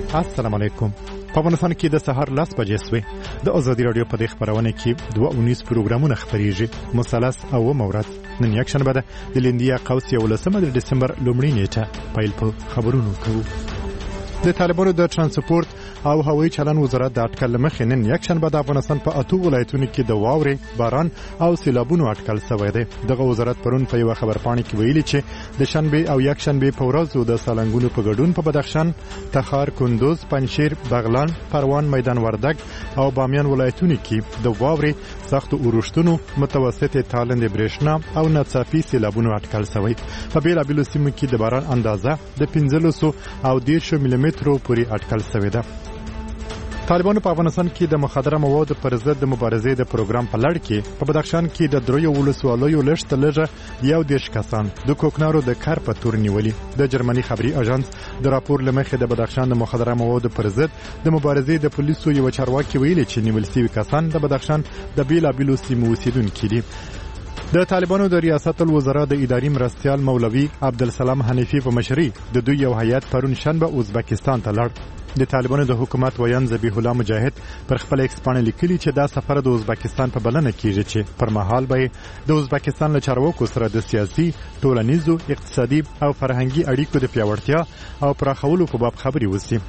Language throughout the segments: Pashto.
السلام علیکم. په افغانستان کې د سهار 10 بجې سوې د ازادي رادیو په دې خبرونه کې 2 پروګرامونه خبريږي. مثلث او مورد نن یک شنبه ده د لیندیا قوس 11 دسمبر لومړی نیټه پیل په خبرونو کوو. د طالبانو د ترانسپورت او هوایي چلن وزارت د اټکل مخې نن یک شنبه د افغانستان په 8 ولایتونو کې د واورې، باران او سیلابونو اټکل شوی دی. دغه وزارت پرون په یو خبرپاڼه کې ویلي چې د شنبه او یک شنبه په ورځو د سالنګونو په ګډون په بدخشان، تخار، کندوز، پنجشیر، بغلان، پروان، میدان وردګ او بامیان ولایتونو کې د واورې، سخت اورښتونو، متوسط تالند برېښنا او ناڅاپي سیلابونو اټکل شوی. په بیلابیلو سیمو کې د باران اندازه د 15 او 10 ملي پورې اټکل شوی ده. طالبانو په افغانستان کې د مخدره موادو پر ضد د مبارزې د پروګرام په لړ کې په بدخشان کې د دریو ولسوالیو لږ لږه 11 کسان د کوکنارو د کار په تور نیولي. د جرمني خبري اژانس د راپور لمخې د بدخشان د مخدره موادو پر ضد د مبارزې د پولیسو یو چارواکي ویلي چې نیول شوي کسان د بدخشان د بیلابیلو سیمو اوسیدونکي دي. د طالبانو د ریاست الوزرا د اداري مرستیال مولوي عبدالسلام حنیفي په مشرۍ د دوی یو هیئت پرون شنبه ازبکستان ته لاړ. د طالبانو د حکومت ویان ذبیح الله مجاهد پر خپل ایکس باندې لیکلي چې دا سفر د ازبکستان په بلنه کیږي چې پر مهال به د ازبکستان له چارواکو سره د سیاسي، ټولنیزو، اقتصادي او فرهنګي اړیکو د پیاوړتیا او پراخولو په باب خبري وشي.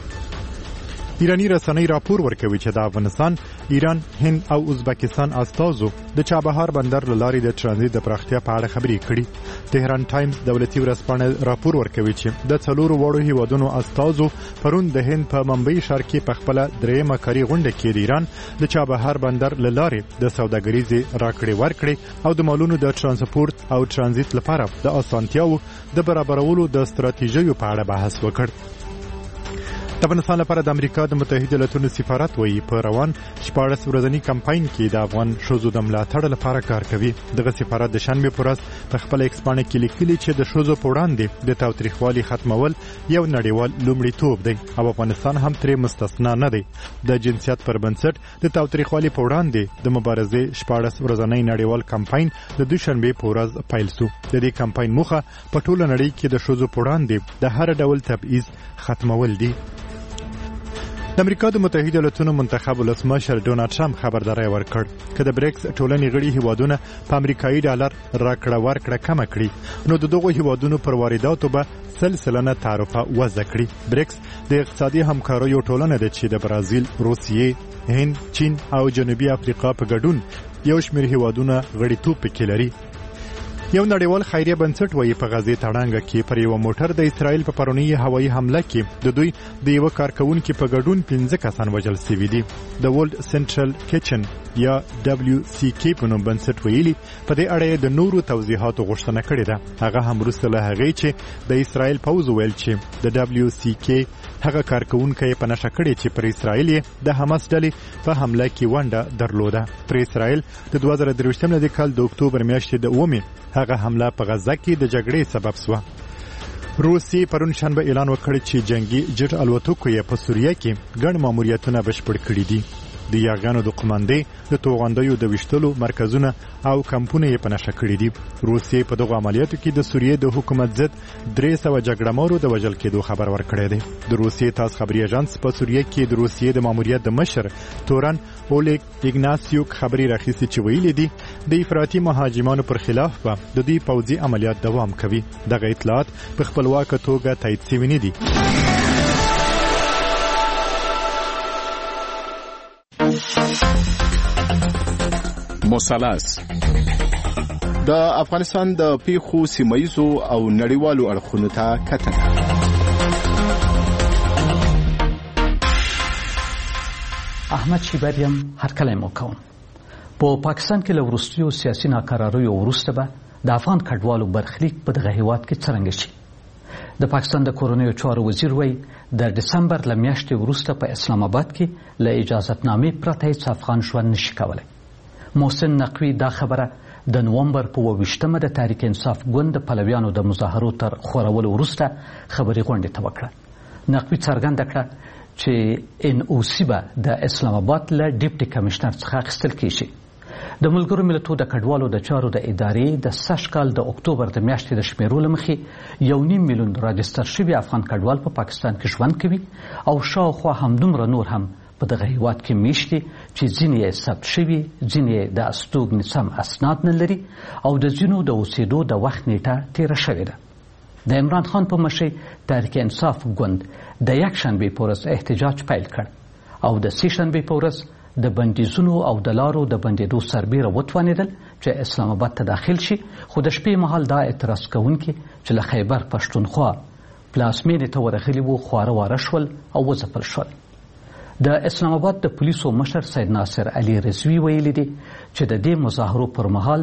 ایرانی رسنۍ راپور ورکوي چې د افغانستان، ایران، هند او ازبکستان استازو د چابهار بندر لارې د ترانزیت د پراختیا په اړه خبري کړي. تهران ټایمز دولتي ورځپاڼه راپور ورکوي چې د څلورو وړو هیوادونو استازو پرون د هند په ممبئی ښار کې په خپل درېمه کاري غونډه کې د ایران د چابهار بندر لارې د سوداګریزي راکړې ورکړې او د مالونو د ترانسپورت او ترانزیت لپاره د اسانتیاو د برابرولو د ستراتیژیو په اړه بحث وکړ. د افغانستان لپاره د امریکا د متحده ایالاتونو سفارت وایي په روان 14 ورځنی کمپاین کې د افغان ښځو د ملاتړ لپاره کار کوي. دغه سفارت د شنبه په ورځ په خپل ایکس باندې کې لیکلي چې د ښځو په وړاندې د تاوتریخوالي ختمول یو نړیوال لومړیتوب دی او افغانستان هم ترې مستثنا نه دی. د جنسیت پر بنسټ د تاوتریخوالي په وړاندې د مبارزې 14 ورځنی نړیوال کمپاین د دوشنبه په ورځ پیل شو. د دې کمپاین موخه په ټوله نړۍ کې د ښځو په وړاندې د هر ډول تبعیض ختمول دي. د امریکا د متحده ایالاتونو منتخب ولسمشر ډونالد ټرمپ خبرداري ورکړ چې د بریکس ټولنې غړي هیوادونه په امریکایي ډالر راکړه ورکړه کم کړي نو د دغو هیوادونو پر وارداتو به سلسله تعرفه وضع کړي. بریکس د اقتصادي همکاریو ټولنه ده چې د برازیل، روسیې، هند، چین او جنوبي افریقا په ګډون یو شمېر هیوادونه غړیتوب پکې لري. یو نړیوال خیریه بنسټ وایي په غزې تړانګه کې پر یو موټر د اسرائیل په پرونی هوایي حمله کې د دوی د یو کارکونکو په ګډون 15 کسان وژل شوي دي. د ورلد سنټرل کچن یا WCK په نوم بنسټ ویلي په دې اړه د نورو توضیحاتو غوښتنه کړې ده. هغه هم وروسته له هغې چې د اسرائیل پوځ ویل چې د WCK هغه کارکونکو په نشه کړې چې پر اسرائیل د حماس ډلې په حمله کې ونډه درلوده. پر اسرائیل د 2023 کال د اکتوبر میاشتې د 9 هغه حمله په غزه کې د جګړې سبب شوه. روسي پرون شنبه اعلان وکړ چې جنگي جټ الوتکو یې په سوریه کې ګڼ ماموریتونه بشپړ کړي دي. د یاغانو د قوماندې د توغندیو د وشتلو مرکزونه او کمپونه یې په نشه کړي دي. روسي په دغه عملیاتو کې د سوریې د حکومت ضد 300 جګړهمارو د وژل کېدو خبر ورکړی دی. د روسي تاس خبري اژانس په سوریه کې د روسي د ماموریت د مشر توران اولګ ایګناسیوک خبري راخیستي چې ویلي دي د افراطي مهاجمانو پر خلاف به د دوی پوځي عملیات دوام کوي. دغه اطلاعات په خپلواکه توګه تایید شوي نه دي. مثلث د افغانستان د پیښو سیمایزو او نړیوالو اړخونو ته کتنه. احمد شیبریم هرکلی مو کوم. په پاکستان کې له وروستیو سیاسي ناکراریو وروسته به د افغان کډوالو برخلیک په دغه هیواد کې څرنګه شي. د پاکستان د کورنیو چارو وزیر وایي د دسمبر له میاشتې وروسته په اسلام آباد کې له اجازتنامې پرته هیڅ افغان ژوند نشي کولی. محسن نقوی دا خبره د نومبر په 28مه د تحریک انصاف ګوند د پلویانو د مظاهرو تر خورولو وروسته خبري غونډې ته وکړه. نقوی څرګنده کړه چې NOC به د اسلام آباد له ډیپټي کمشنر څخه اخیستل کیږي. د ملګرو ملتونو د کډوالو د چارو د ادارې د سږ کال د اکتوبر د میاشتې د شمیرو له مخې 1.5 میلیون راجستر شوي افغان کډوال په پاکستان کې ژوند کوي او شاوخوا همدومره نور هم په دغه هیواد کې میشتي چې ځینې یې ثبت شوي، ځینې یې د استوګنې سم اسناد نه لري او د ځینو د اوسېدو د وخت نیټه تېره شوې ده. د عمران خان په مشرۍ تحریک انصاف ګوند د یکشنبې په ورځ احتجاج پیل کړ او د سې شنبې په ورځ د بندیزونو او د لارو د بندېدو سربیره وتوانېدل چې اسلام آباد ته داخل شي، خو د شپې مهال دا اعتراض کوونکي چې له خیبر پښتونخوا پلازمینې ته ورغلي وو خواره واره شول او وځپل شول. د اسلام آباد د پولیسو مشر سید ناصر علي رضوي ویلي دي چې د دې مظاهرو پر مهال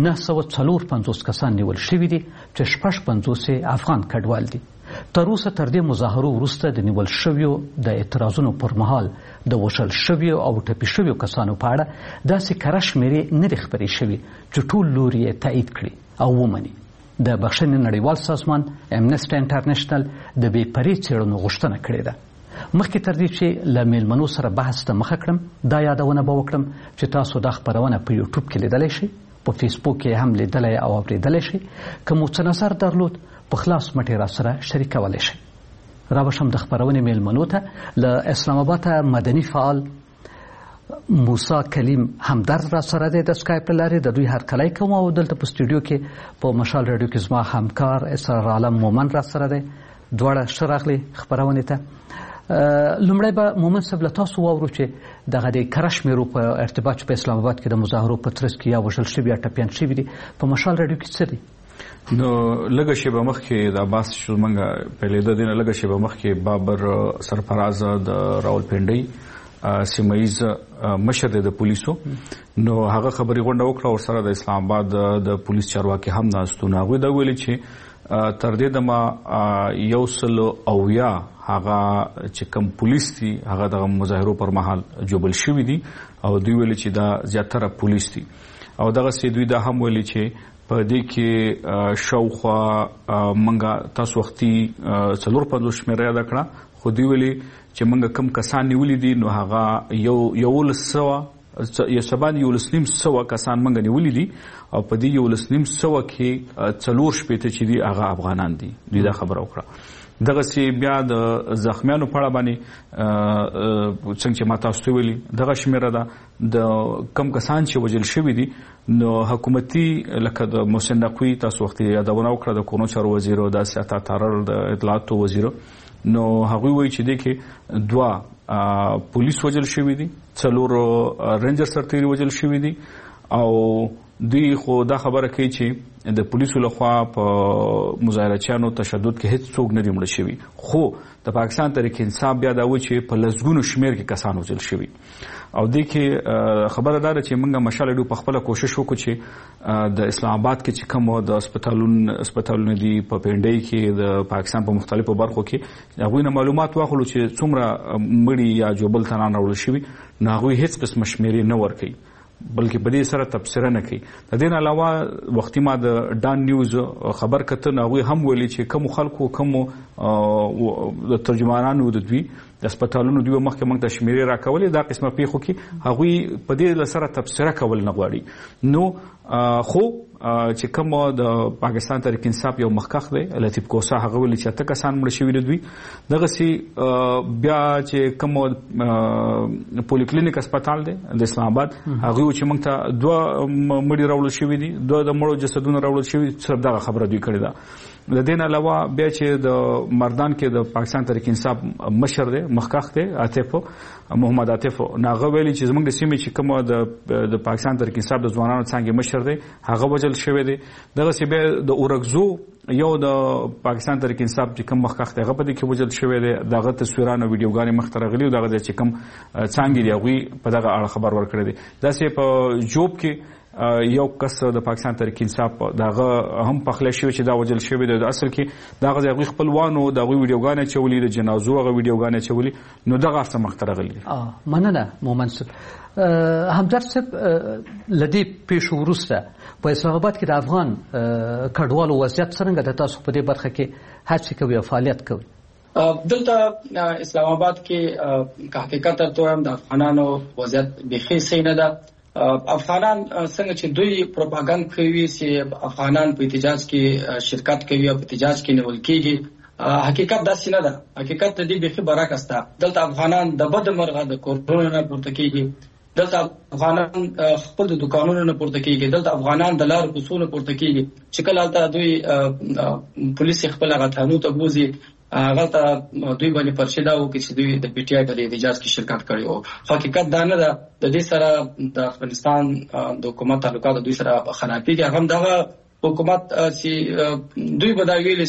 954 کسان نیول شوي دي چې 56 افغان کډوال دي. تر اوسه تر دې مظاهرو وروسته د نیول شویو د اعتراضونو پر مهال د وژل شویو او ټپي شویو کسانو په اړه داسې کره شمېرې نه دي خپرې شوي چې ټول لوري یې تایید کړي او ومني. د بخښنې نړیوال سازمان امنسټي انټرنیشنل د بې پرې څېړنو غوښتنه کړې ده. مخکې تر دې چې له میلمنو سره بحث ته مخه کړم دا یادونه به وکړم چې تاسو دا خپرونه په یوټیوب کې لیدلی شئ، په فیسبوک کې هم لیدلی او اورېدلی شئ. که مو څه نظر درلود په خلاص مټې را سره شریکولی شئ. راوشم د خپرونې میلمنو ته له اسلام آباد مدني فعال موسی کلیم همدرد را سره دی د سکایپ له لارې. د دوی هرکلی کوم او دلته په سټوډیو کې په مشال راډیو کې زما همکار اسرار عالم مومن را سره دی. دواړه ښه راغلي خپرونې ته. لومړی به مومن صاحب له تاسو واورو چې دغه د کره شمېرو په ارتباط په اسلام آباد کې د مظاهرو په ترڅ کې یا وژل شوي یا ټپیان شوي دي په مشال راډیو کې څه دي؟ نو لږه شیبه مخکې د عباس شومنګ پیلېده دی، لږه شیبه مخکې بابر سرفراز د راولپنډۍ سیمهیز مشر دی د پولیسو، نو هغه خبري غونډه وکړه او سره د اسلام آباد د پولیس چارواکي هم ناستو. هغوی دا ویلي چې تر دې دمه 100 هغه چې کوم پولیس دي هغه د مظاهرو پر مهال جوبل شوي دي او دوی ویلي چې دا زیاتره پولیس دي او دغه دوی دا هم ویلي چې په دې کې شاوخوا منګه تاسو وختي 450 شمیره یاد کړه، خو دوی ویلي چې منګه کم کسان نیولي دي نو هغه یو سبا 1.5 کسان منګه نیولي دي او په دې 1.5 کې 4 شپېته چې دي هغه افغانان دي. دوی دا خبره وکړه. دغه سی بیا د زخمیانو په اړه باندې څنګه چې ما تاسو ته ویلي دغه شمیره ده د کم کسان چې وژل شوي دي نو حکومتي لکه د محسن نقوي تاسو وخت یادونه وکړه د کورنو چارو وزیر او د سیاست تارر د اطلاعاتو وزیر، نو هغوی وایي چې د کې 2 پولیس وژل شوي دي، 4 رینجر سرتیري وژل شوي دي او دوی خو دا خبره کوي چې د پولیسو لخوا په مظاهرچیانو تشدد کې هیڅ څوک نه دي مړه شوي، خو د پاکستان تحریک انصاف بیا دا وایي چې په لسګونو شمېر کې کسان وژل شوي او دې کې خبره دا ده چې موږ مشال راډیو په خپله کوشش وکړو چې د اسلام آباد کې چې کوم د هسپتالونه دي په پنډۍ کې د پاکستان په مختلفو برخو کې هغوی نه معلومات واخلو چې څومره مړي یا جوبل تنان راوړل شوي، نو هغوی هیڅ قسمه شمېرې نه ورکوي بلکې په دې سره تبصره نه کوي. د دې نه علاوه وختي ما د ډان نیوز خبر کته هغوی هم ویلي چې کوم خلکو کوم د ترجمانانو د دوی د هسپتالونو دوی مخکې موږ ته شمیرې راکولې دا قسمه پیښو کې هغوی په دې سره تبصره کول نه غواړي. نو خو چې کوم د پاکستان تحریک انصاف یو مخکخ دی لطیف کوسا هغه ویلي چې 8 کسان مړه شوي دي. دوی دغسې بیا چې کوم پولیکلینیک هسپتال دی د اسلام آباد هغوی چې موږ ته 2 مړي راوړل شوي دي، 2 د مړو جسدونه راوړل شوي، صرف دغه خبره دوی کړې ده. د دې نه علاوه بیا چې د مردان کې د پاکستان تحریک انصاف مشر دی مخکخ دی عاطف محمد عاطف، هغه ویلي چې زموږ د سیمې چې کومه د پاکستان تحریک انصاف د ځوانانو څانګې مشر دی هغه وژل شوی دی. دغسې بیا د اورګزو یو د پاکستان تحریک انصاف چې کوم مخکخ دی هغه په دې کې وژل شوی دی. دغه تصویران او ویډیوګانې مخته راغلي او دغه چې کوم څانګې دي هغوی په دغه اړه خبر ورکړی دی. داسې په جوب کې یو کس د پاکستان تحریک انصاف دغه هم پخلی شوی چې دا وژل شوی دی. د اصل کې دغه هغوی خپلوانو د هغوی ویډیوګانې اچولي، د جنازو هغه ویډیوګانې اچولي، نو دغه څه مخته راغلي دي. مننه مومن صاحب. همدرد صاحب له دې پیښو وروسته په اسلام آباد کې د افغان کډوالو وضعیت څرنګه ده؟ تاسو په دې برخه کې هڅې کوئ او فعالیت کوئ؟ دلته اسلام آباد کې که حقیقت ته وایم د افغانانو وضعیت بیخي صحیح نه ده. افغانان څنګه چې دوی پروپاګاندا کوي چې افغانان په احتجاج کې شرکت کوي او په احتجاج کې نیول کېږي، حقیقت داسې نه ده. حقیقت د دې بيخي برعکس ده. دلته افغانان د بد مرغه د کورونو نه پورته کېږي، دلته افغانان خپل د دکانونو نه پورته کېږي، دلته افغانان د لارو کوڅو نه پورته کېږي چې کله هلته دوی پولیس خپل هغه تانو ته بوزي، هغلته دوی باندې پرچې دا وکړي چې دوی د پی ټی آی په احتجاج کې شرکت کړی وو. حقیقت دا نه ده. د دې سره د افغانستان د حکومت تعلقات دوی سره خرابېږي. هغه دغه حکومت چې دوی به دا ویلي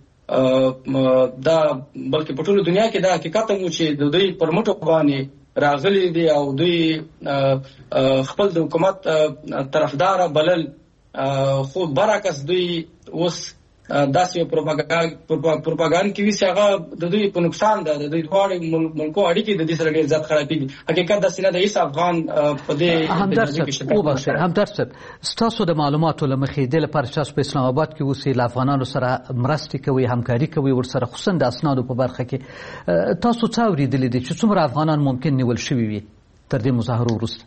چې دا بلکې په ټوله دنیا کې دا حقیقت هم چې د دوی پر مټو باندې راغلي دي او دوی خپل د حکومت طرفدار بلل، خو برعکس دوی اوس داسې پروپاګاندا کوي چې هغه د دوی په نقصان ده. د دوی دواړو ملکو اړیکې د دې سره ډېر زیات خرابېږي. حقیقت داسې نه ده. هیڅ افغان په دې همدرد صاحب، ستاسو د معلوماتو له مخې د لپاره چې په اسلام آباد کې اوسئ، له افغانانو سره مرستې کوي، همکاري کوي ورسره، خصوصا د اسنادو په برخه کې، تاسو څه اورېدلي دي چې څومره افغانان ممکن نیول شوي وي تر دې مظاهرو وروسته؟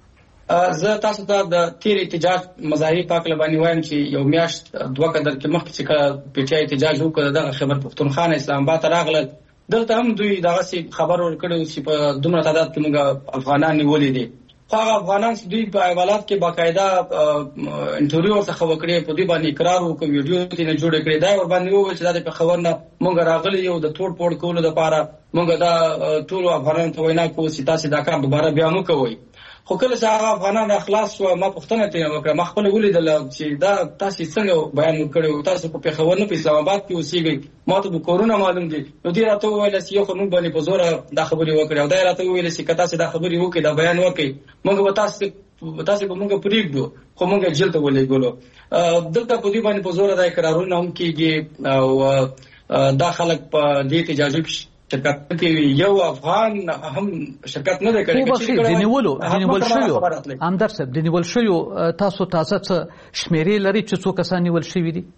زه تاسو ته د تیر احتجاج مظاهرې په اړه باندې وایم چې یو میاشت دوه قدر کې مخکې چې کله پی ټی آی احتجاج وکړ، دغه خیبر پښتونخوا اسلام آباد ته راغلل، دلته هم دوی دغه خبر ورکړی چې په دومره تعداد کې موږ افغانان نیولې دي. خو هغه افغانان چې دوی په حوالات کې باقاعده انټرویو ورڅخه وکړي، په دې باندې اقرار وکړ، ویډیو یې نه جوړ کړی، دا ور باندې وویل چې دا د خبر نه موږ راغلي یو د توړ پوړ کولو لپاره، موږ دا ټول افغانانو ته وینا کوو چې تاسو دا کار دوباره بیا مو کوئ. خو کله چې هغه افغانان اخلاص شو، ما پوښتنه ترې وکړه، ما خپل ولیدل چې دا تاسو څنګه بیان وکړو، تاسو په پېښور نه په اسلام آباد کې اوسېږئ، ما ته به کورونه معلوم دي. نو دوی راته وویل چې یو خو موږ باندې په زوره دا خبرې وکړې، او دا راته وویل چې که تاسو دا خبرې وکړئ، دا بیان وکړئ، موږ به تاسو به موږ پرېږدو، خو موږ جیل ته ولېږلو. دلته په دې باندې په زوره دا اقرارونه هم کېږي او دا خلک په دې احتجاجو کې شرکت کوي. یو افغان هم شرکت نه کوي. د نیول شویو همدرد صاحب، د نیول شویو تاسو تازه څه شمیرې لري چې څو کسان نیول شوي دي؟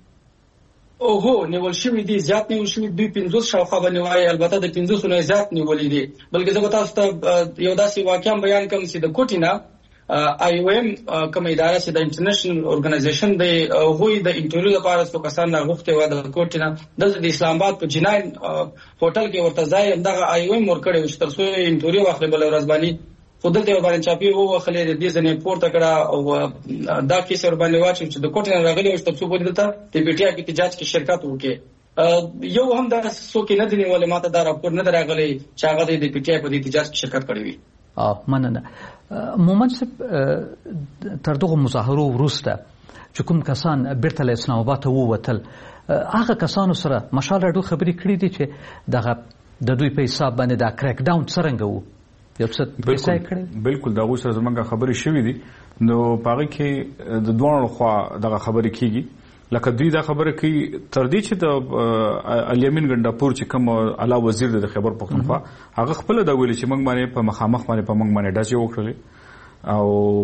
هو نیول شوي دي، زیات نیول شوي دي، 50 شاوخوا باندې وایي، البته د 500 نه زیات نیولې دي. بلکې زه به تاسو ته یو داسې واقعا بیان کوم چې د کوټې نه IOM کوم اداره چې د انټرنیشنل اورګنایزیشن دی، هغوی د انټرویو لپاره څو کسان راغوښتي وو د کوټې نه. دلته د اسلام آباد په جناین هوټل کې ورته ځای همدغه IOM ورکړی و چې تر څو انټرویو واخلي بله ورځ باندې. خو دلته ورباندې چاپې ووهلې، د دې ځنې پورته کړه او دا کیس ورباندې واچوي چې د کوټې نه راغلي و چې تر څو پورې دلته د پی ټی آی په احتجاج کې شرکت وکړي. یو هم داسې څوک نه دی نیولی، ما ته دا راپور نه دی راغلی چې هغه د پی ټی آی په دې احتجاج کې شرکت کړی وي. مننه. مومند صاحب، تر دغه مظاهرو وروسته چې کوم کسان بیرته له اسلام آباد ته ووتل، هغه کسانو سره مشال راډیو خبرې کړې دي چې دغه د دوی په حساب باندې دا کریک ډاون څرنګه وو؟ یو څه کیسه کړې؟ بالکل د هغوی سره زموږ خبرې شوې دي. نو په هغې کې د دواړو خوا دغه خبرې کېږي. لکه دوی دا خبره کوي تر دې چې د الیمین ګنډاپور چې کوم اعلی وزیر د خیبر پښتونخوا، هغه خپل دا ویل چې موږ باندې په مخامخ باندې په موږ باندې ډزې وکړلې او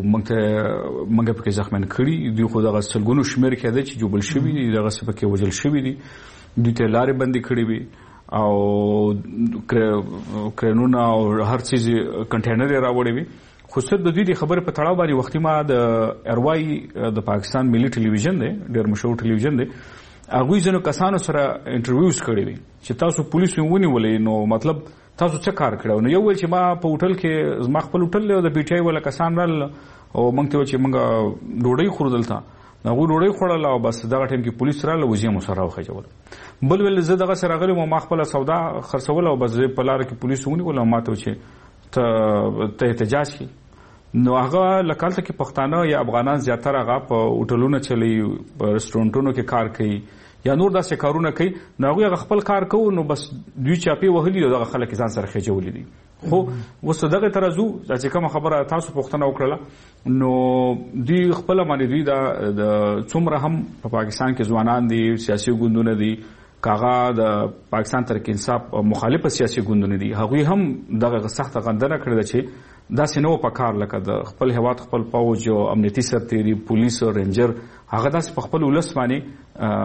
موږ پکې زخمیان کړي. دوی خو دغه سلګونو شمېر کې دی چې جوبل شوي دي، دغه څه پکې وژل شوي دي، دوی ته لارې بندې کړې وي او کرینونه او هر څیز کنټینر یې راوړی وي. خو صرف د دې خبرې په تړاو باندې وختي ما د ارواي د پاکستان ملي ټلویزیون دی، ډېر مشهور ټلویزیون دی، هغوی ځینو کسانو سره انټرویوز کړي وي چې تاسو پولیسو ونیولئ، نو مطلب تاسو څه کار کړی؟ نو یو ویل چې ما په هوټل کې زما خپل هوټل دی او د پی ټی آی والا کسان رالل او موږ ته ویل چې موږ ډوډۍ خورو دلته. هغوی ډوډۍ خوړله او بس دغه ټایم کې پولیس راغله، وزې مو سره وخېجول. بل ویل زه دغسې راغلی وم، ما خپله سودا خرڅوله او بس زه په لاره کې پولیس ونیول او ما ته چې ته احتجاج کړي. نو هغه لکه هلته کې پښتانه یا افغانان زیاتره هغه په هوټلونه چلوي، په رسټورانټونو کې کار کوي یا نور داسې کارونه کوي. نو هغوی هغه خپل کار کوو، نو بس دوی چاپې وهلي او دغه خلک ځان سره خېجولي دي. خو اوس دغه ته راځو چې کومه خبره تاسو پوښتنه وکړله، نو دوی خپله باندې دوی د څومره هم په پاکستان کې ځوانان دي، سیاسي ګوندونه دي، کاغه د پاکستان تحریک انصاف مخالفه سیاسي ګوندونه دي، هغوی هم دغه سخته غندنه کړې ده چې داسې نه و په کار لکه د خپل هیواد خپل پوځ او امنیتي سرتېري، پولیس او رینجر، هغه داسې په خپل ولس باندې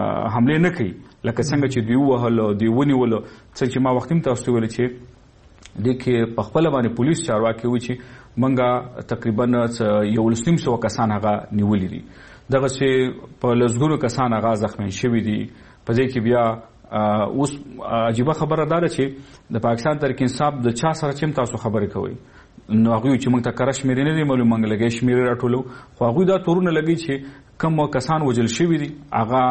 حملې نه کوي لکه څنګه چې دوی ووهل، دوی ونیول. څنګه چې ما وختي هم تاسو ته ویل چې د کې په خپل باندې پولیس چارواکي و چې منګه تقریبا 1.5 کسان هغه نیولې دي دغه چې په لزګونو کسان هغه زخمی شوي دي په دې کې بیا اوس عجیبه خبره ده چې د پاکستان تحریک انصاف د چا سره چې تاسو خبرې کوي نو هغه چې موږ ته کار شمیرې نه دي معلوم منګ لګي شمیرې راټولو خو هغه دا تورونه لګي چې کوم کسان وجل شوي دي هغه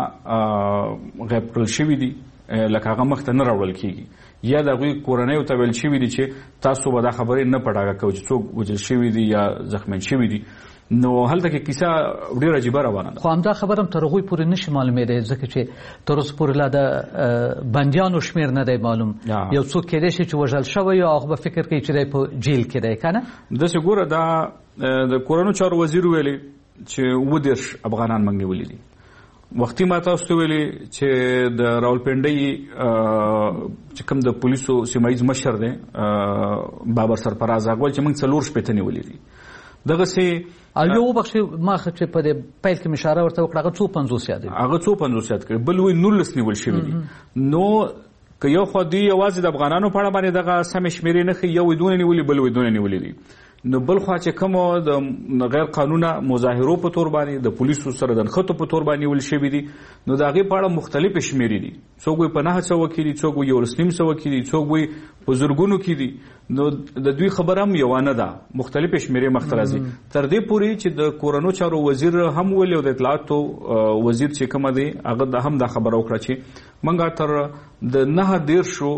غیب کړل شوي دي لکه هغه مخ ته نه راوړل کیږي یا د هغوی کورنیو ته ویل شوي دي چې تاسو به دا خبرې نه پټاګه کوئ چې څوک وجل شوي دي یا زخمیان شوي دي نو هلته کې کیسه ډېره عجیبه روانه ده. خو همدا خبره هم تر هغوی پورې نشي معلومېدی ځکه چې تر اوسه پورې لا د بندیانو شمېر نه دی معلوم. یو څوک کېدای شي چې وژل شوی او هغه به فکر کوي چې دی په جیل کې دی که نه. داسې ګوره دا د کورنیو چارو وزیر ویلي چې 29 افغانان موږ نیولي دي. وختي ما تاسو ته ویلي چې د راولپنډۍ چې کوم د پولیسو سیمه ییز مشر دی بابر سرفراز هغه ویل چې موږ 4 شپېته نیولي دي. دغسې یو وبخښئ ما چې په دې پیل کې مې اشاره ورته وکړه هغه 250 یاد دي. هغه 250 یاد کړي بل وایي 19 نیول شوي دي. نو که یو خوا دوی یوازې د افغانانو په اړه باندې دغه سمې شمېرې نه ښیي یو وایي دونه نیولي بل وایي دونه نیولي دي. نو بل خوا چې کومو د غیر قانونه مظاهرو په تور باندې د پولیسو سره د نښتو په تور باندې نیول شوي دي نو د هغې په اړه مختلفې شمېرې دي. څوک وایي په 900 کې دي څوک وایي 1.5 کې دي څوک وایي په زرګونو کې دي. نو د دوی خبره هم یوه نه ده مختلفې شمېرې مخته راځي تر دې پورې چې د کورنیو چارو وزیر هم ویلي او د اطلاعاتو وزیر چې کومه دی هغه هم دا خبره وکړه چې موږ تر د 9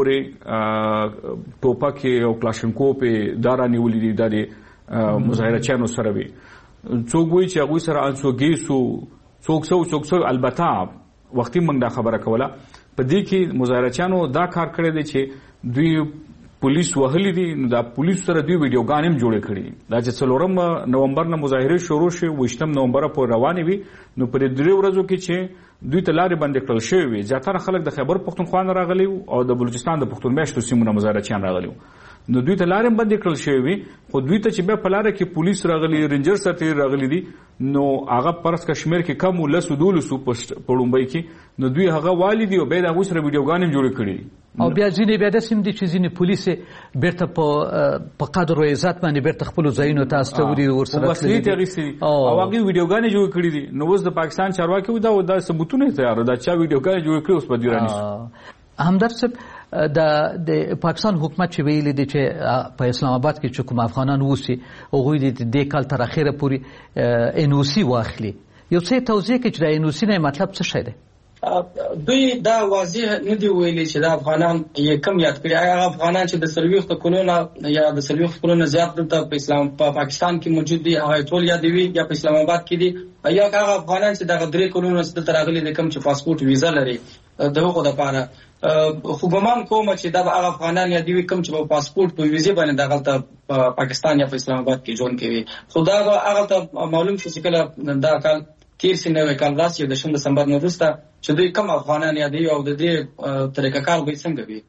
پورې ټوپکې او کلاشینکوف دا رانیولي دي دا د مظاهرچیانو سره وي. څوک وایي چې هغوی سره انسوګیس څوک څو البته وختي موږ دا خبره کوله په دې کې مظاهرچیانو دا کار کړی دی چې دوی پولیس وهلي دي نو دا پولیس سره دوی ویډیوګانې هم جوړې کړي دي. دا چې 4 نومبر نه مظاهرې شروع شوې 28 نومبر پورې روانې وي نو په دې 3 ورځو کې چې دوی ته لارې بندې کړل شوې وي زیاتره خلک د خیبر پښتونخوا نه راغلي او د بلوچستان د پښتون میشتو سیمو نه مظاهرچیان راغلي نو دوی ته لارې بندې کړل شوې وي خو دوی ته چې بیا په لاره کې پولیس راغلي رینجر سرتېري راغلي دي نو هغه فرض کړه شمېر کې کم 10-12 په لومړی کې نو دوی هغه والي دي او بیا د هغوی سره ویډیوګانې هم جوړې کړي دي. او بیا ځینې بیا داسې هم دي چې ځینې پولیس بیرته په قدر او عزت باندې بیرته خپلو ځایونو ته استولي ورسره وسلې ترې اخیستې دي او هغوی ویډیوګانې جوړې کړي دي. نو اوس د پاکستان چارواکي دا ثبوتونه یې تیار دا چا ویډیوګانې جوړې کړي اوس په دوی رانیسي. همدرد صاحب د پاکستان حکومت چې ویلي دي چې په اسلام آباد کې چې کوم افغانان اوسي هغوی د کال تر اخره پورې NOC واخلي. یو څه توضیح کړئ چې د NOC نه مطلب څه شی دی؟ دوی دا واضح نه دی ویلي چې دا افغانان یې کم یاد کړي. هغه افغانان چې د 40 کلونو یا د 40 کلونو زیات دلته په پاکستان کې موجود دي هغه ټول یادوي یا په اسلام آباد کې دي یا هغه افغانان چې دغه 3 کلونو څخه دلته راغلي دي کوم چې پاسپورت ویزا لري د هغو لپاره. خو ګمان کوم چې دا هغه افغانان یادوي کوم چې په پاسپورت په ویزا باندې دغه په پاکستان یا په اسلام آباد کې ژوند کوي. خو دا هغه ته معلوم شو چې کله دا کال تیر سي نوې کال راسي د 10 دسمبر نه وروسته چې دوی کوم افغانان یادوي او د دې طریقه کار به څنګه وي.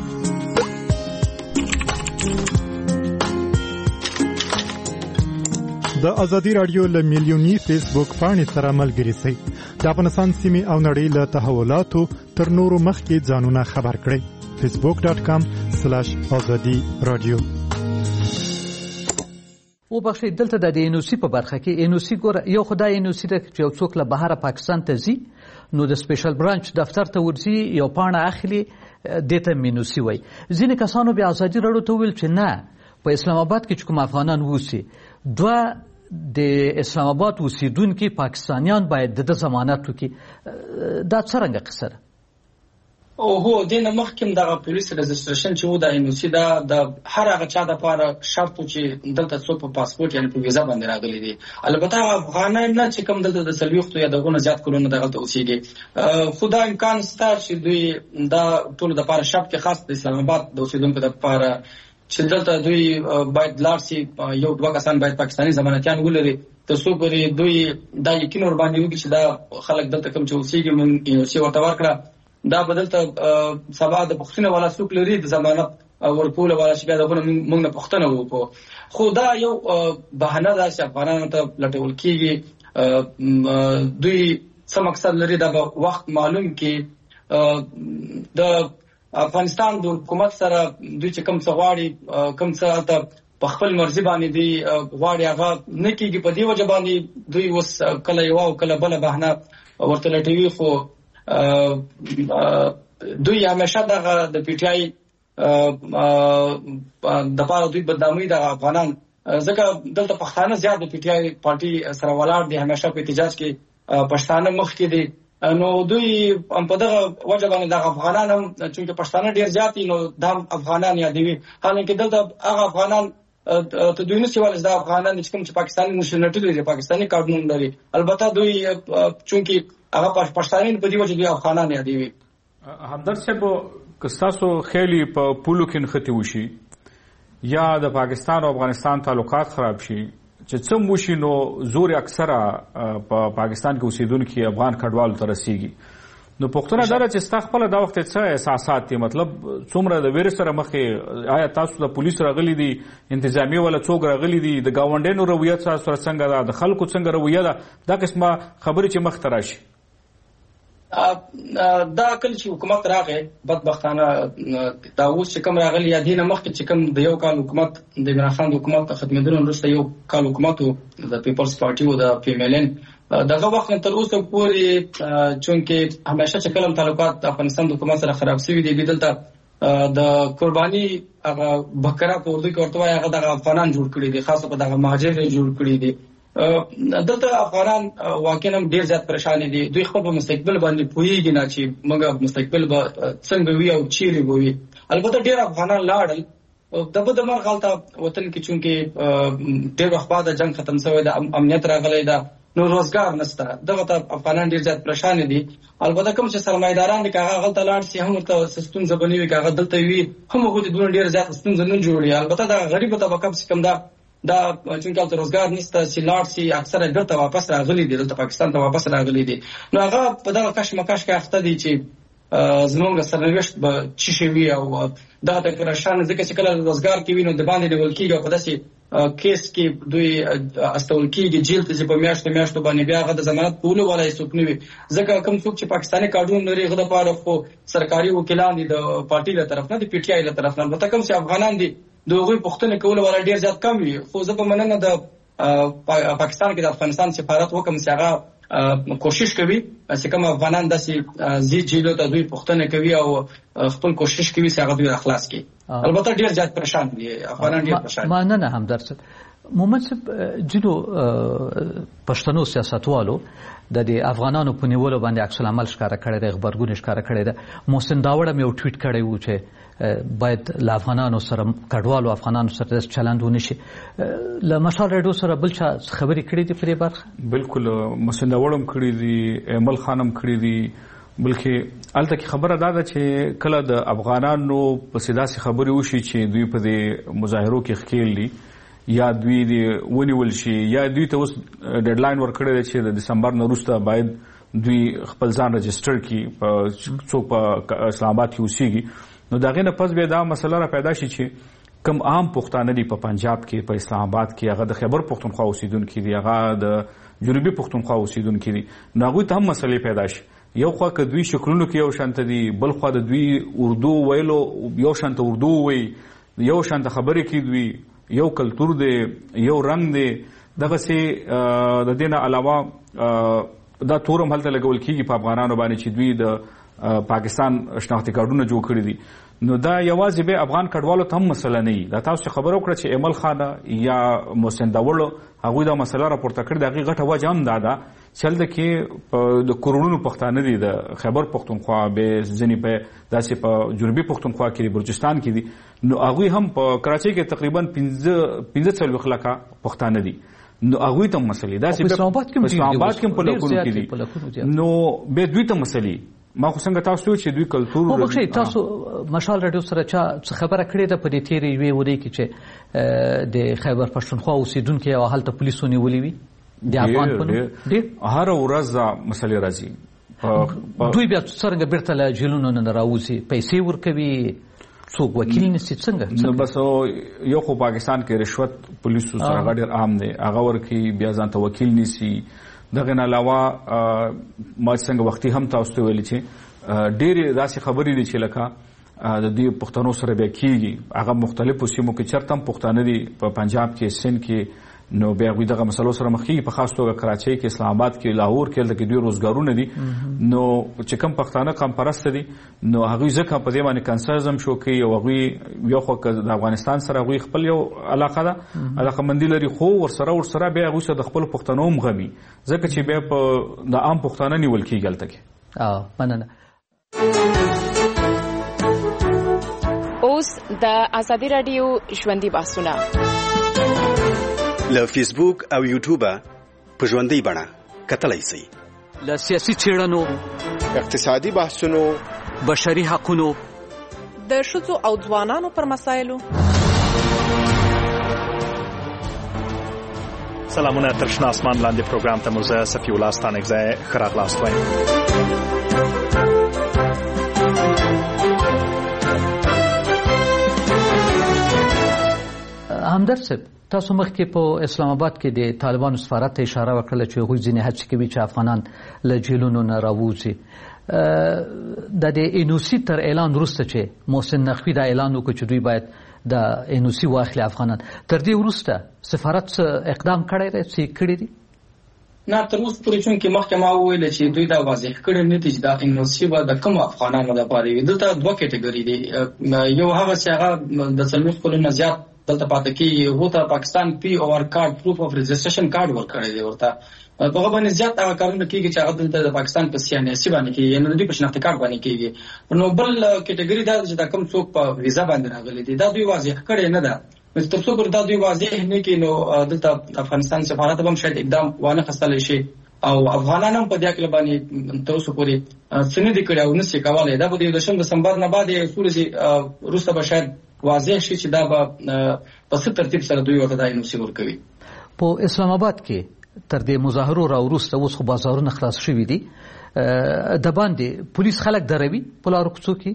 د ازادي رادیو له میلیونی فیسبوک پاڼې سره ملګري شئ. د افغانستان سیمې او نړۍ له تحولاتو تر نورو مخکې ځانونه خبر کړئ. facebook.com/azadi radio. او بخښئ دلته د NOC په برخه کې NOC ګوره یو خدای NOC د یو څوک له بهره پاکستان ته ځي نو د سپیشل برانچ دفتر ته ورځي یو پاڼه اخلي دته NOC وای. ځینې کسانو بیا ازادي راډیو ته ویل چې نه په اسلام آباد کې چې کوم افغانان ووسي د اسلام آباد اوسیدونکي پاکستانیان باید د ضمانت وکړي. دا څرنګه قصه ده؟ او هو د مخکې دغه پولیس رجستریشن چې و د NOC دا د هر هغه چا د لپاره شرط چې دلته څوک په پاسپورت یعنی په ویزا باندې راغلي دي. البته افغانان نه چې کوم دلته د 40 یا دغه زیات کلونه دغه اوسېږي خو دا امکان شته چې دوی دا ټول د لپاره شرط کې خاص د اسلام آباد د اوسیدونکو د لپاره چې دلته دوی باید لاړ شي یو دوه کسان باید پاکستاني ضمانتیان ولري تر څو پورې دوی دا یقین ور باندې وکړي چې دا خلک دلته کوم چې اوسېږي موږ NOC ورته ورکړه دا بدلته سبا د پښتنه والا څوک لري د ضمانت ورکول والا چې بیا دغه موږ نه پښتنه وکړو. خو دا یو بهانه ده چې افغانانو ته لټول کېږي دوی څه مقصد لري دا به وخت معلوم کې. د افغانستان د حکومت سره دوی چې کوم څه غواړي کوم څه ته په خپل مرزي باندې دی غواړي هغه نه کیږي. په دې وجه باندې دوی اوس کله یو او کله بل بهانه ورته لټوي. خو دوی همیشه دغه د پی ټی آی د پاره دوی بدنامي د افغانان ځکه دلته پښتانه زیات د پی ټی آی پارټي سره ولاړ دي، همیشه په احتجاج کې پښتانه مخ کې دي. نو دوی په دغه وجه باندې د افغانان هم چې پښتانه ډیر زیات دي نو د افغانان یادوي، حالانکه دلته هغه افغانان ته دوی نشي ولې د افغانان چې کوم چې پاکستاني نشنټ لري، پاکستاني کارډونه لري، البته دوی چونکی هغه پښتانین په دې وجه دوی افغانان یادوي. همدرد صاحب که ستاسو خیلی په پولو کې نښتې وشي یا د پاکستان او افغانستان تعلقات خراب شي چې څه وشي نو زور اکثره په پاکستان کې اوسیدونکي افغان کډوالو ته رسیږي. نو پوښتنه دا ده چې ستا خپله دا وخت څه احساسات دي، مطلب څومره د ویرې سره مخې، آیا تاسو د پولیس راغلي دي، انتظامیه ولا څوک راغلي دي، د ګاونډیانو رویه تاسو سره څنګه ده، د خلکو څنګه رویه ده، دا قسمه خبرې چې مخ ته راشي؟ دا کله چې حکومت راغی بدبختانه دا اوس چې کوم راغلی یا دینه مخکې چې کوم د یو کال حکومت د عمران خان د حکومت ختمېدلو وروسته یو کال حکومت د پیپلز پارټي او د پی ایم ایل ان دغه وخت تر اوسه پورې چونکې همیشه چې کلم تعلقات د افغانستان د حکومت سره خراب شوي دي، دلته د قرباني هغه بکرا په اردو کې ورته وایي هغه د افغانان جوړ کړي دي، خاصه په دغه مهاجر جوړ کړي دي. دلته افغانان واقعا ډیر زیات پریشان دي، دوی خپل په مستقبل باندې پوهیږي نه چې موږ مستقبل به څنګه وي او چیرې به وي. البته ډیر افغانان لاړل د بده مرغه هلته وطن کې چونکې ډیر وخت بعد جنگ ختم شوی د امنیت راغلی ده نو روزګار نشته، دغه ته افغانان ډیر زیات پریشان دي. البته کوم چې سرمایداران دي هغه هلته لاړ شي هم ورته ستونزه بنوي، هغه دلته وي هم هغوی دونه ډیر زیات ستونزه نه جوړي. البته د غریبو طبقه چې کوم ده دا چونکه هلته روزګار نشته چې لاړ شي اکثره دلته واپس راغلي دي، دلته پاکستان ته واپس راغلي دي، نو هغه په دغه کشمکش کې اخته دي چې زموږ سرنوشت به څه شي وي او دغه ته پریشان ځکه چې کله روزګار کې وي نو د باندې نیول کېږي او په داسې کیس کې دوی استول کېږي جیل ته چې په میاشتو باندې بیا هغه د ضمانت پولو والا څوک نه وي، ځکه کوم څوک چې پاکستاني کارډونه لري هغه دپاره خو سرکاري وکیلان دي د پارټي له طرف نه د پی ټي آی له طرف نه، البته کوم چې افغانان دي د هغوی پوښتنې کولو والا ډېر زیات کم وي. خو زه په مننه د پاکستان کې د افغانستان سفارت وکم چې هغه کوشش کوي چې کوم افغانان داسې زی جیلو ته دوی پوښتنې کوي او خپل کوشش کوي چې هغه دوی خلاص کړي. البته ډېر زیات پریشان دي افغانان، ډېر پریشان. مننه همدرد صاحب. محمد صاحب جنو پښتنو سیاستوالو د افغانانو په نیولو باندې عکس العمل ښکاره کړی دی، غبرګون ښکاره کړی دی. محسن داوړ هم یو ټویټ کړی و چې باید له افغانانو سره کډوالو افغانانو سره داسې چلند ونه شي. له مشال راډیو سره بل چا خبرې کړې دي په دې برخه؟ بالکل محسن داوړ هم کړي دي، ایمل خان هم کړي دي، بلکې هلته کې خبره دا ده چې کله د افغانانو پسې داسې خبرې وشي چې دوی په دې مظاهرو کې ښکیل دي یا دوی دې ونیول شي یا دوی ته اوس ډیډلاین ورکړی دی چې د دسمبر نه وروسته باید دوی خپل ځان رجسټر کړي څوک په اسلام آباد کې اوسیږي، نو د هغې نه پس بیا دا مسله را پیدا شي چې کوم عام پښتانه دي په پنجاب کې په اسلام آباد کې هغه د خیبر پښتونخوا اوسیدونکي دي، هغه د جنوبي پښتونخوا اوسیدونکي دي، نو هغوی ته هم مسلې پیدا شي. یو خوا که دوی شکلونو کې یو شانته دي، بل خوا د دوی اردو ویلو یو شانته اردو وی، یو شانته خبرې کوي، دوی یو کلتور دی، یو رنګ دی. دغسې د دې نه علاوه دا تور هم هلته لګول کېږي په افغانانو باندې چې دوی د پاکستان شناختي کارډونه جوړ کړي دي. نو دا یوازې به افغان کډوالو ته هم مسله نه وي. دا تاسو خبره وکړه چې ایمل خان یا محسن داوړ هغوی دا مسله راپورته کړې، د هغې غټه وجه هم دا ده چې هلته کې د کروڑونو پښتانه دي د خیبر پښتونخوا، به ځینې په داسې په جنوبي پښتونخوا کې دي، بلوچستان کې دي، نو هغوی هم په کراچۍ کې تقریبا 15 لکه پښتانه دي، نو هغوی ته مسلې داسې په اسلام آباد کې په لکونو کې دي، نو به دوی ته مسلې. ما خو څنګه تاسو چې دوی کلتور وبخښئ تاسو مشال راډیو سره چا خبره کړې ده په دې تېرې یوې ورځې کې چې د خیبر پښتونخوا اوسېدونکي او هلته پولیسو نیولي وي د افغان په نوم؟ هره ورځ دا مسلې راځي. دوی بیا څرنګه بیرته له جیلونو نه راوځي، پیسې ورکوي، څوک وکیل نیسي، څنګه؟ نو بس یو خو پاکستان کې رشوت پولیسو سره هغه ډېر عام دی، هغه ورکوي، بیا ځان ته وکیل نیسي. دغه نه علاوه ما څنګه وختي هم تاسو ته ویلي چې ډېرې داسې خبرې دي چې لکه د دې پښتنو سره بیا کیږي هغه مختلفو سیمو کې چرته هم پښتانه دي په پنجاب کې سند کې نو بیا غوی دغه مسلو سره مخ کیږي په خاص توګه کراچۍ کې اسلام آباد کې لاهور کې د دوی روزګارونه دي نو چې کوم پښتانه قوم پرست دي نو هغه ځکه په دې باندې کنسرزم شو کوي او هغه یو خو د افغانستان سره هغه خپل یو علاقه ده علاقه مندي لري خو ورسره بیا هغه د خپل پښتنو مغمي ځکه چې بیا په د عام پښتانه نیول کیږي الته کې مننه. اوس د ازادي رادیو ژوندۍ بحثونه له فیسبوک او یوټیوب په ژوندۍ بڼه کتلای شئ. له سیاسي چیرنو، اقتصادي بحثونو، بشري حقوقو، د ښځو او ځوانانو پر مسایلو. سلامونه تر شنه اسمان لاندې پروګرام ته مو زه صفي الله ستانکزی ښه راغلاست وایم. همدرد صاحب تاسو مخکې په اسلام آباد کې د طالبانو سفارت ته اشاره وکړه چې هغوی ځینې هڅې کوي چې افغانان له جیلونو نه راووځي. د انوسی تر اعلان وروسته چې محسن نقوي دا اعلان وکړ چې دوی باید د انوسی واخلي افغانان، تر دې وروسته سفارت اقدام کړی دی چې کړی دی؟ نه تر اوسه پورې چونکې مخکې ما وویل چې دوی دا واضح کړی نه دي چې دا انوسی به د کوم افغانانو لپاره وي. دلته دوه کټګوري دي، یو هغه چې هغه د 40 کلونو زیات دلته پاتې کېږي، هغو ته پاکستان پی او آر کارډ پروف اف رجسټریشن کارډ ورکړی دی ورته. په هغه باندې زیات هغه کارونه کېږي چې هغه دلته د پاکستان په سیانسي باندې کېږي، یعنې د دوی په شناختي کارډ باندې کېږي. نو بل کټګوري دا چې دا کوم څوک په ویزا باندې راغلي دي دا دوی واضح کړی نه ده. تر څو پورې دا دوی واضح نه کړي نو دلته افغانستان سفارت هم شاید اقدام وانه خستلی شي او افغانان هم په دې اړه باندې تر اوسه پورې څه نه دي کړي او نشي کولای. دا به د 10 دسمبر نه بعد سوري روسته به شاید واضح شي چې دا به په څه ترتیب سره دوی ورته دا انوسی ورکوي. په اسلام آباد کې تر دې مظاهرو راوروسته اوس خو بازارونه خلاص شوي دي، د باندې پولیس خلک دروي په لارو کوڅو کې؟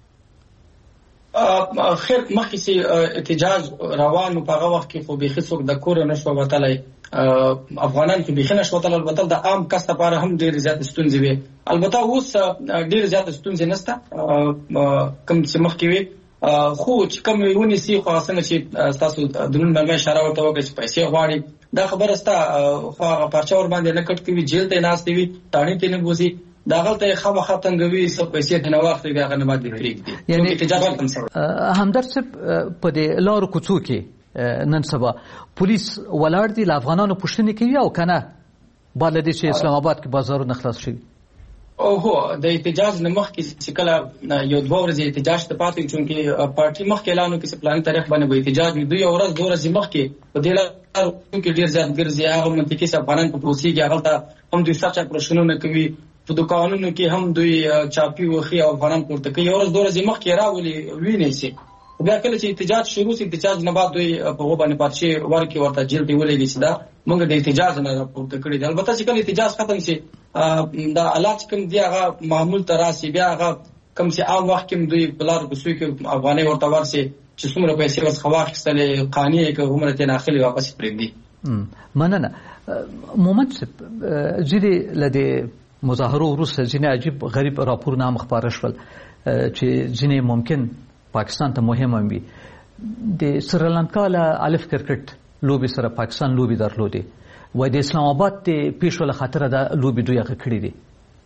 خیر مخکې چې احتجاج روان په هغه وخت کې خو بیخي څوک د کور نه شو وتلی، افغانان کې بیخي نشو وتلی. البته د عام کس لپاره هم ډېرې زیاتې ستونزې وي، البته اوس ډېرې زیاتې ستونزې نشته کوم چې مخکې وي. خو چې کوم ونیسي خو څنګه چې تاسو درون باندې اشاره ورته وکړئ چې پیسې غواړي دا خبره ستا خو هغه پارچه ور باندې نه کټ کوي، جیل ته ناست وي، تاڼې ته نه بوزي، دا غلطه خامخا تنګوي، څه پیسې ته نه واخلي بیا هغه نه باندې پرېږدي. یعنې احتجاج هم سره همدرد صاحب په دې لارو کوڅو کې نن سبا پولیس ولاړ دي له افغانانو پوښتنې کوي او که نه بعد له دې چې اسلام آباد کې بازارونه خلاص شوي؟ هو د احتجاج نه مخکې چې کله یو 2 ورځې احتجاج ته پاتې چونکې پارټي مخکې اعلان وکړي چې پلاني تاریخ باندې به احتجاج وي، دوی یو ورځ 2 ورځې مخکې په دې لارو کې ډېر زیات ګرځي، هغه منطقې چې افغانان په اوسېږي هغه ته هم دوی سخت اپریشنونه کوي، په دوکانونو کې هم دوی چاپي وخي او افغانان پورته کوي. یو ورځ 2 ورځې مخکې راولي ویني شي، بیا کله چې احتجاج شروع شي احتجاج نه بعد دوی په هغه باندې پاتې ورکي ورته جیل دی ولېږي چې دا موږ د احتجاج نه راپورته کړی دی. البته چې کله احتجاج ختم شي دا علاج کوم دی هغه معمول ته راسي، بیا هغه کوم چې عام وخت کې دوی بلار کوڅو کې افغاني ورته ورسي چې څومره پیسې ورڅخه واخیستلې قانوني کې عمره ته داخلي واپس پرېږدي. مننه. مومند صاحب ځینې له دې مظاهرو وروسته ځینې عجیب غریب راپورونه هم خپاره شول چې ځینې ممکن پاکستان ته مهم هم وي. د سریلانکا له الف کرکټ لوبې سره پاکستان لوبې درلودې وای د اسلام آباد د پیښو له خاطره دا لوبې دوی هغه کړې دي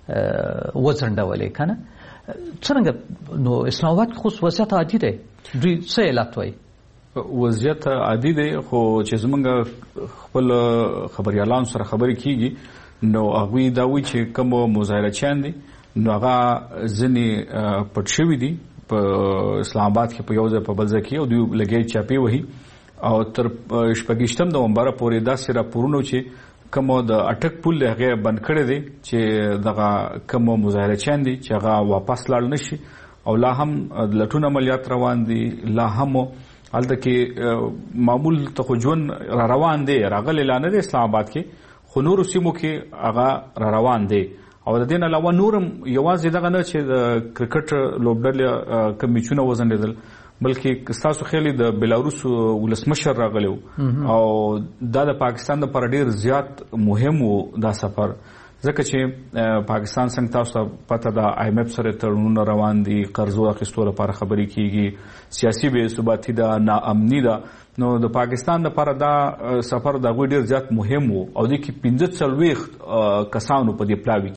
وځنډولې که نه څرنګه؟ نو اسلام آباد کې خو وضعیت عادي دی، دوی څه علت وایي؟ وضعیت عادي دی خو چې زمونږ خپل خبریالانو سره خبرې کیږي نو هغوی دا وایي چې کوم مظاهرچیان دي نو هغه ځینې پټ شوي دي په اسلام آباد کې په یو ځای په بل ځای کې او دوی لګیا چاپې وهي او تر 28 نومبر پورې داسې راپورونه چې کوم د اټک پل هغه بند کړی دی چې دغه کوم مظاهرچیان دي چې هغه واپس لاړ نشي او لا هم لټون عملیات روان دي، لا هم هلته کې معمول ته خو ژوند را روان دی، راغلی لا نه دی اسلام آباد کې خو نورو سیمو کې هغه را روان دی. او د دې نه علاوه نورم یوازې دغه نه چې د کرکټ لوبډلې کوم میچونه وځنډېدل بلکې ستاسو خیال د بلاروس ولسمشر راغلی او دا د پاکستان لپاره ډېر زیات مهم و دا سفر ځکه چې پاکستان څنګه تاسو پته ده IMF سره تړونونه روان دي، قرضو اخیستو لپاره خبرې کیږي، سیاسي بې ثباتي ده، ناامني ده. نو د پاکستان لپاره دا سفر د غوډیر زیات مهم وو او د کې 45 کسانو په دې پلاوي